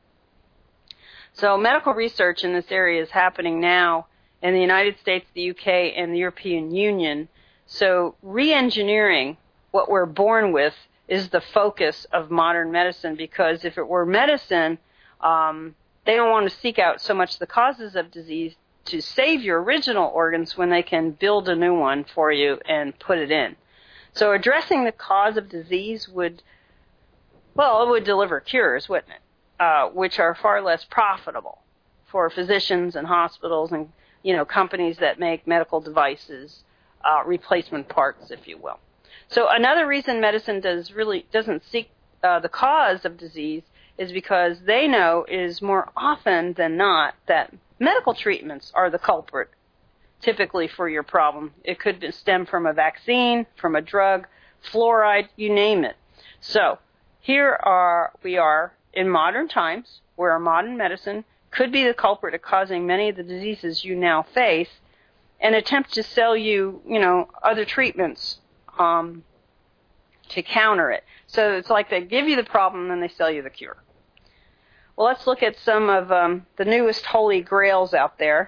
So medical research in this area is happening now in the United States, the U K, and the European Union. So re-engineering what we're born with is the focus of modern medicine, because if it were medicine, um, they don't want to seek out so much the causes of disease to save your original organs when they can build a new one for you and put it in. So addressing the cause of disease would, well, it would deliver cures, wouldn't it? Uh, which are far less profitable for physicians and hospitals and, you know, companies that make medical devices, uh, replacement parts, if you will. So another reason medicine does really doesn't seek uh, the cause of disease is because they know is more often than not that medical treatments are the culprit, typically, for your problem. It could stem from a vaccine, from a drug, fluoride, you name it. So here are we are in modern times, where our modern medicine could be the culprit of causing many of the diseases you now face, and attempt to sell you, you know, other treatments um, to counter it. So it's like they give you the problem and then they sell you the cure. Well, let's look at some of um, the newest holy grails out there.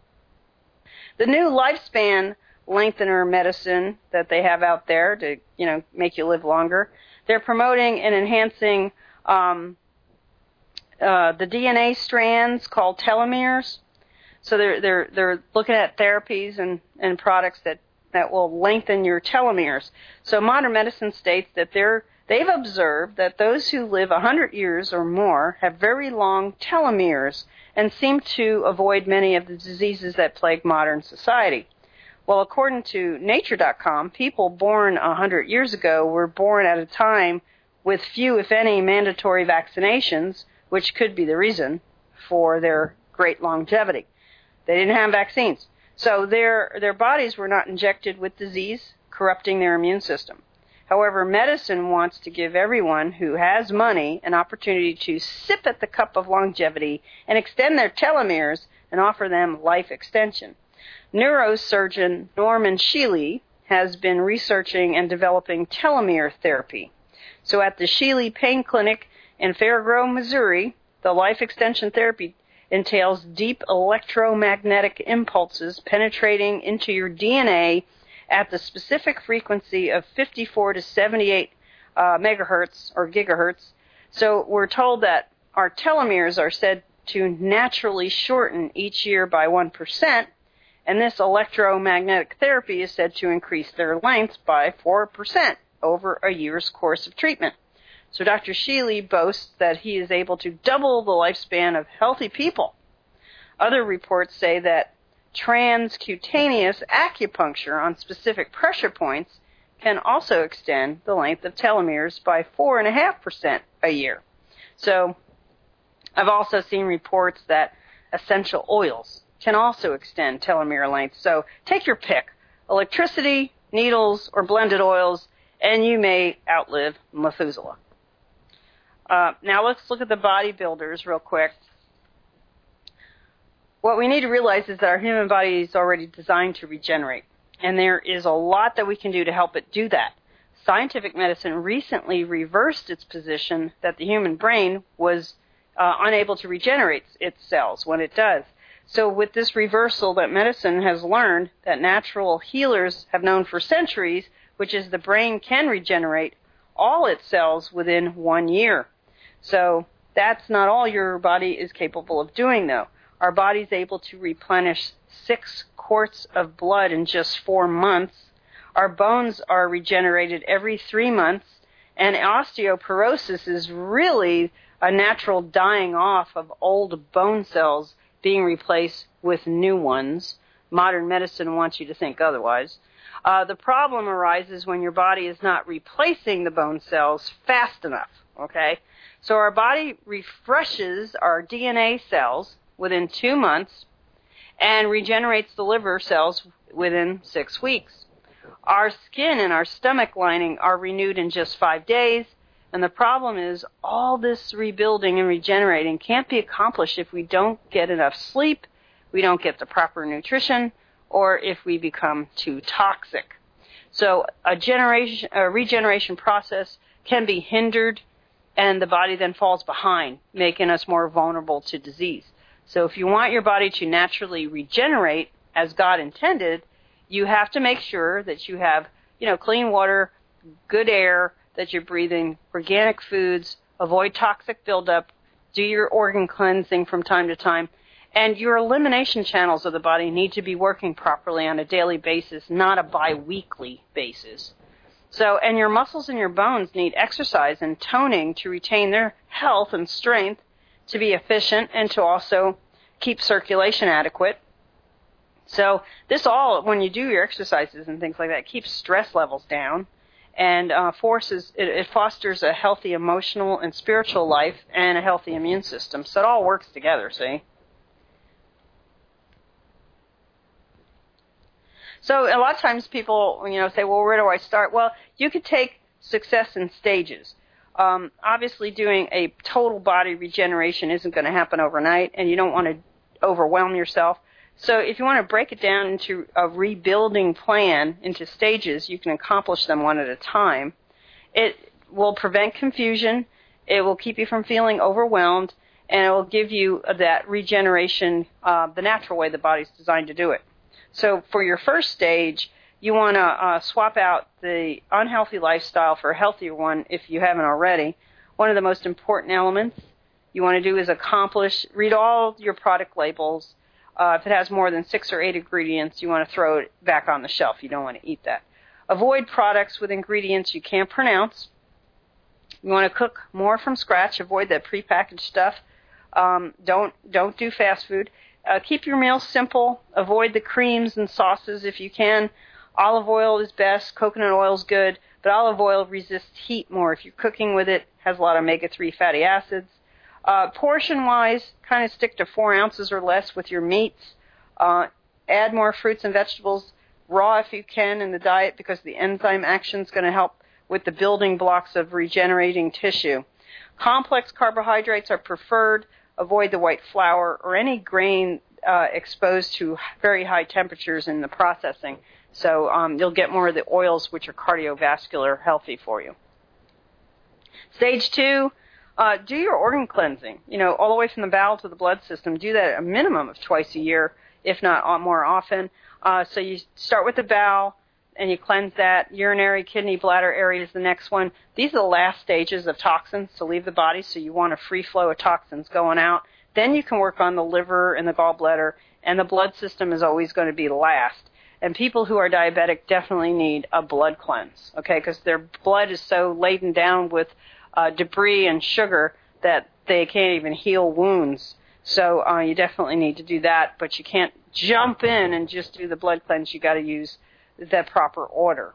The new lifespan lengthener medicine that they have out there to, you know, make you live longer. They're promoting and enhancing um, uh, the D N A strands called telomeres. So they're they're they're looking at therapies and, and products that, that will lengthen your telomeres. So modern medicine states that they're they've observed that those who live one hundred years or more have very long telomeres and seem to avoid many of the diseases that plague modern society. Well, according to Nature dot com, people born one hundred years ago were born at a time with few, if any, mandatory vaccinations, which could be the reason for their great longevity. They didn't have vaccines. So their their bodies were not injected with disease, corrupting their immune system. However, medicine wants to give everyone who has money an opportunity to sip at the cup of longevity and extend their telomeres and offer them life extension. Neurosurgeon Norman Shealy has been researching and developing telomere therapy. So at the Shealy Pain Clinic in Fairgrove, Missouri, the life extension therapy entails deep electromagnetic impulses penetrating into your D N A at the specific frequency of fifty-four to seventy-eight uh, megahertz or gigahertz. So we're told that our telomeres are said to naturally shorten each year by one percent, and this electromagnetic therapy is said to increase their length by four percent over a year's course of treatment. So Doctor Shealy boasts that he is able to double the lifespan of healthy people. Other reports say that transcutaneous acupuncture on specific pressure points can also extend the length of telomeres by four point five percent a year. So I've also seen reports that essential oils can also extend telomere length. So take your pick, electricity, needles, or blended oils, and you may outlive Methuselah. Uh, now let's look at the bodybuilders real quick. What we need to realize is that our human body is already designed to regenerate, and there is a lot that we can do to help it do that. Scientific medicine recently reversed its position that the human brain was uh, unable to regenerate its cells when it does. So with this reversal that medicine has learned that natural healers have known for centuries, which is the brain can regenerate all its cells within one year. So that's not all your body is capable of doing, though. Our body is able to replenish six quarts of blood in just four months. Our bones are regenerated every three months. And osteoporosis is really a natural dying off of old bone cells being replaced with new ones. Modern medicine wants you to think otherwise. Uh, the problem arises when your body is not replacing the bone cells fast enough, okay? So our body refreshes our D N A cells within two months and regenerates the liver cells within six weeks. Our skin and our stomach lining are renewed in just five days, and the problem is all this rebuilding and regenerating can't be accomplished if we don't get enough sleep, we don't get the proper nutrition, or if we become too toxic. So a generation, a regeneration process can be hindered, and the body then falls behind, making us more vulnerable to disease. So if you want your body to naturally regenerate as God intended, you have to make sure that you have, you know, clean water, good air, that you're breathing, organic foods, avoid toxic buildup, do your organ cleansing from time to time, and your elimination channels of the body need to be working properly on a daily basis, not a bi-weekly basis. So, and your muscles and your bones need exercise and toning to retain their health and strength, to be efficient, and to also keep circulation adequate. So this all, when you do your exercises and things like that, keeps stress levels down and uh, forces, it, it fosters a healthy emotional and spiritual life and a healthy immune system. So it all works together, see? So a lot of times people, you know, say, well, where do I start? Well, you could take success in stages. Um, obviously, doing a total body regeneration isn't going to happen overnight, and you don't want to overwhelm yourself. So if you want to break it down into a rebuilding plan into stages, you can accomplish them one at a time. It will prevent confusion. It will keep you from feeling overwhelmed, and it will give you that regeneration uh, the natural way the body's designed to do it. So for your first stage, you want to uh, swap out the unhealthy lifestyle for a healthier one if you haven't already. One of the most important elements you want to do is accomplish, read all your product labels. Uh, if it has more than six or eight ingredients, you want to throw it back on the shelf. You don't want to eat that. Avoid products with ingredients you can't pronounce. You want to cook more from scratch. Avoid that prepackaged stuff. Um, don't don't do fast food. Uh, keep your meals simple. Avoid the creams and sauces if you can. Olive oil is best. Coconut oil is good, but olive oil resists heat more. If you're cooking with it, it has a lot of omega three fatty acids. Uh, portion-wise, kind of stick to four ounces or less with your meats. Uh, add more fruits and vegetables, raw if you can, in the diet because the enzyme action is going to help with the building blocks of regenerating tissue. Complex carbohydrates are preferred. Avoid the white flour or any grain uh, exposed to very high temperatures in the processing. So um, you'll get more of the oils which are cardiovascular healthy for you. Stage two, uh, do your organ cleansing. You know, all the way from the bowel to the blood system. Do that a minimum of twice a year, if not more often. Uh, so you start with the bowel, and you cleanse that. Urinary, kidney, bladder area is the next one. These are the last stages of toxins to leave the body, so you want a free flow of toxins going out. Then you can work on the liver and the gallbladder, and the blood system is always going to be last. And people who are diabetic definitely need a blood cleanse, okay, because their blood is so laden down with uh, debris and sugar that they can't even heal wounds. So uh, you definitely need to do that, but you can't jump in and just do the blood cleanse. You got to use the proper order.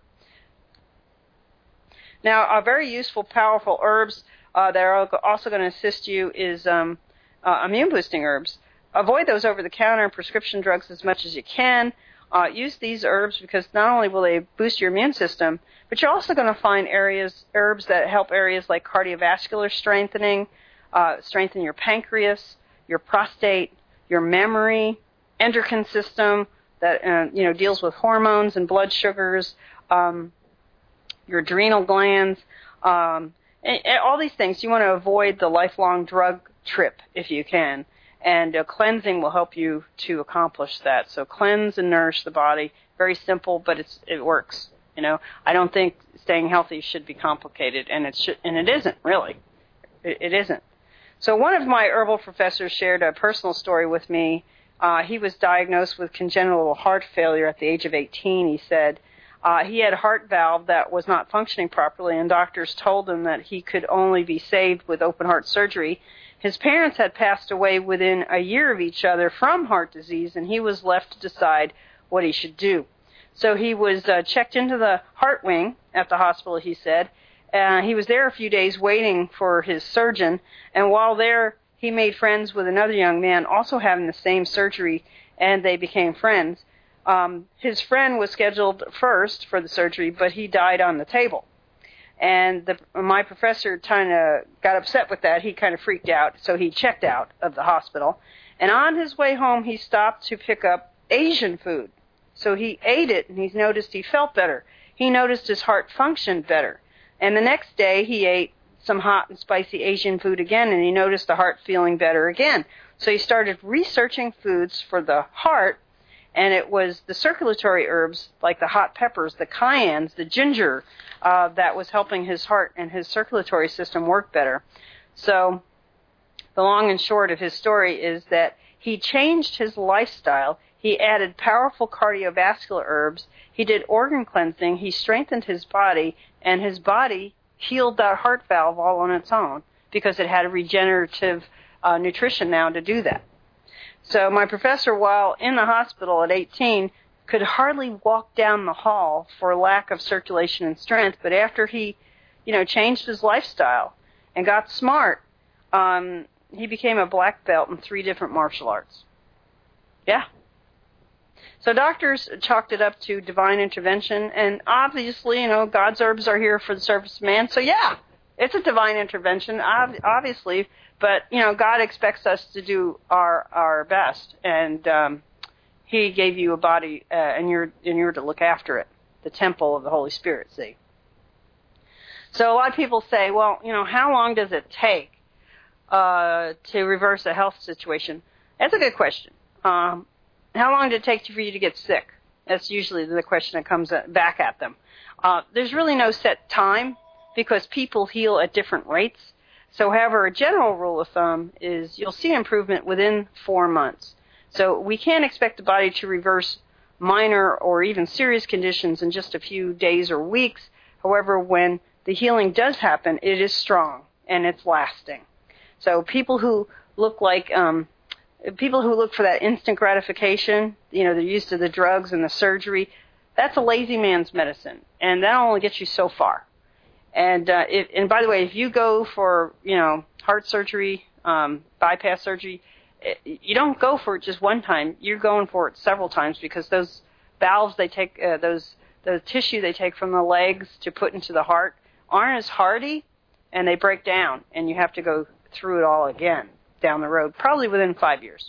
Now, a very useful, powerful herbs uh, that are also going to assist you is um, uh, immune-boosting herbs. Avoid those over-the-counter and prescription drugs as much as you can. Uh, use these herbs because not only will they boost your immune system, but you're also going to find areas herbs that help areas like cardiovascular strengthening, uh, strengthen your pancreas, your prostate, your memory, endocrine system, that uh, you know deals with hormones and blood sugars, um, your adrenal glands, um, and, and all these things. You want to avoid the lifelong drug trip if you can, and uh, cleansing will help you to accomplish that. So cleanse and nourish the body. Very simple, but it's it works. You know, I don't think staying healthy should be complicated, and it should, and it isn't really. It, it isn't. So one of my herbal professors shared a personal story with me. Uh, he was diagnosed with congenital heart failure at the age of eighteen, he said. Uh, he had a heart valve that was not functioning properly, and doctors told him that he could only be saved with open heart surgery. His parents had passed away within a year of each other from heart disease, and he was left to decide what he should do. So he was uh, checked into the heart wing at the hospital, he said. Uh, he was there a few days waiting for his surgeon, and while there, he made friends with another young man also having the same surgery, and they became friends. Um, his friend was scheduled first for the surgery, but he died on the table. And the, my professor kind of got upset with that. He kind of freaked out, so he checked out of the hospital. And on his way home, he stopped to pick up Asian food. So he ate it, and he noticed he felt better. He noticed his heart functioned better. And the next day, he ate some hot and spicy Asian food again, and he noticed the heart feeling better again. So he started researching foods for the heart, and it was the circulatory herbs like the hot peppers, the cayennes, the ginger, uh, that was helping his heart and his circulatory system work better. So the long and short of his story is that he changed his lifestyle. He added powerful cardiovascular herbs. He did organ cleansing. He strengthened his body, and his body healed that heart valve all on its own because it had a regenerative uh, nutrition now to do that. So my professor, while in the hospital at eighteen, could hardly walk down the hall for lack of circulation and strength, but after he, you know, changed his lifestyle and got smart, um, he became a black belt in three different martial arts. Yeah. So doctors chalked it up to divine intervention, and obviously, you know, God's herbs are here for the service of man, so yeah, it's a divine intervention, obviously, but, you know, God expects us to do our our best, and um, He gave you a body, uh, and you're, and you're to look after it, the temple of the Holy Spirit, see. So a lot of people say, well, you know, how long does it take? uh, to reverse a health situation? That's a good question. Um, how long did it take for you to get sick? That's usually the question that comes back at them. Uh, there's really no set time because people heal at different rates. So, however, a general rule of thumb is you'll see improvement within four months. So we can't expect the body to reverse minor or even serious conditions in just a few days or weeks. However, when the healing does happen, it is strong and it's lasting. So people who look like um, people who look for that instant gratification, you know, they're used to the drugs and the surgery. That's a lazy man's medicine, and that only gets you so far. And uh, if, and by the way, if you go for, you know, heart surgery, um, bypass surgery, it, you don't go for it just one time. You're going for it several times because those valves they take, uh, those the tissue they take from the legs to put into the heart aren't as hardy, and they break down, and you have to go through it all again down the road, probably within five years.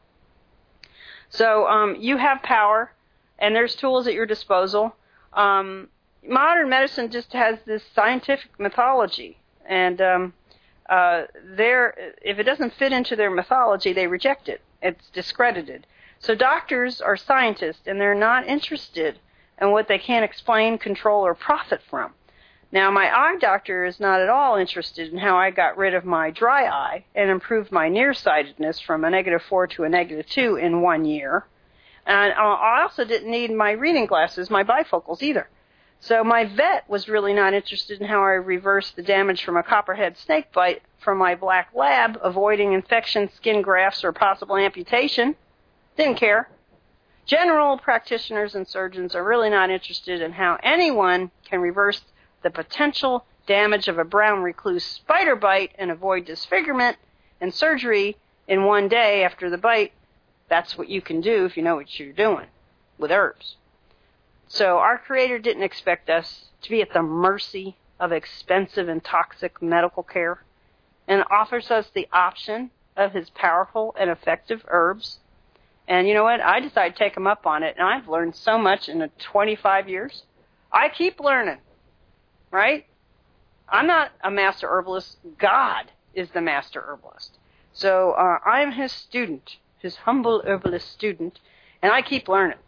So um, you have power, and there's tools at your disposal. Um, modern medicine just has this scientific mythology, and um, uh, there, if it doesn't fit into their mythology, they reject it. It's discredited. So doctors are scientists, and they're not interested in what they can't explain, control, or profit from. Now, my eye doctor is not at all interested in how I got rid of my dry eye and improved my nearsightedness from a negative four to a negative two in one year. And I also didn't need my reading glasses, my bifocals, either. So my vet was really not interested in how I reversed the damage from a copperhead snake bite from my black lab, avoiding infection, skin grafts, or possible amputation. Didn't care. General practitioners and surgeons are really not interested in how anyone can reverse the potential damage of a brown recluse spider bite and avoid disfigurement and surgery in one day after the bite. That's what you can do if you know what you're doing with herbs. So our Creator didn't expect us to be at the mercy of expensive and toxic medical care, and offers us the option of His powerful and effective herbs. And you know what? I decided to take Him up on it, and I've learned so much in the twenty-five years. I keep learning, right? I'm not a master herbalist. God is the master herbalist. So uh, I'm His student, His humble herbalist student, and I keep learning.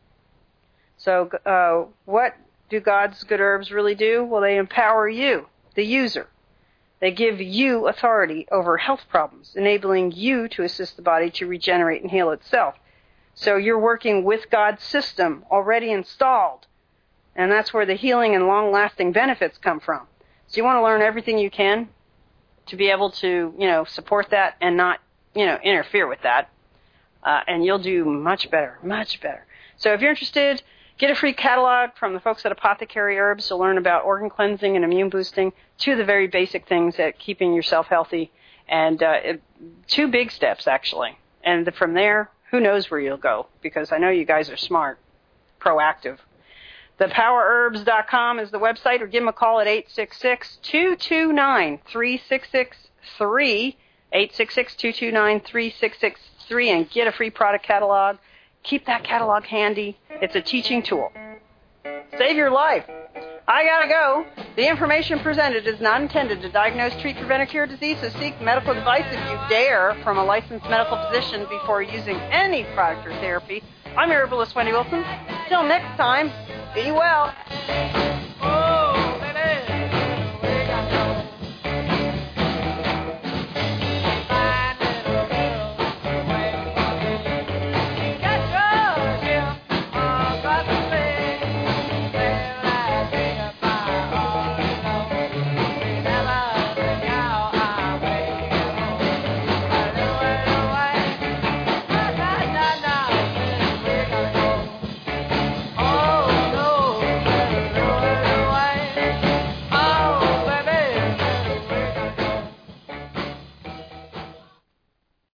So uh, what do God's good herbs really do? Well, they empower you, the user. They give you authority over health problems, enabling you to assist the body to regenerate and heal itself. So you're working with God's system already installed, and that's where the healing and long-lasting benefits come from. So you want to learn everything you can to be able to, you know, support that and not, you know, interfere with that, uh, and you'll do much better, much better. So if you're interested, get a free catalog from the folks at Apothecary Herbs to learn about organ cleansing and immune boosting, two of the very basic things at keeping yourself healthy, and uh, it, two big steps, actually. And from there, who knows where you'll go, because I know you guys are smart, proactive. the power herbs dot com is the website, or give them a call at eight six six, two two nine, three six six three, eight six six, two two nine, three six six three, and get a free product catalog. Keep that catalog handy. It's a teaching tool. Save your life. I gotta go. The information presented is not intended to diagnose, treat, prevent, or cure disease, so seek medical advice if you dare from a licensed medical physician before using any product or therapy. I'm your herbalist, Wendy Wilson. Till next time, be well.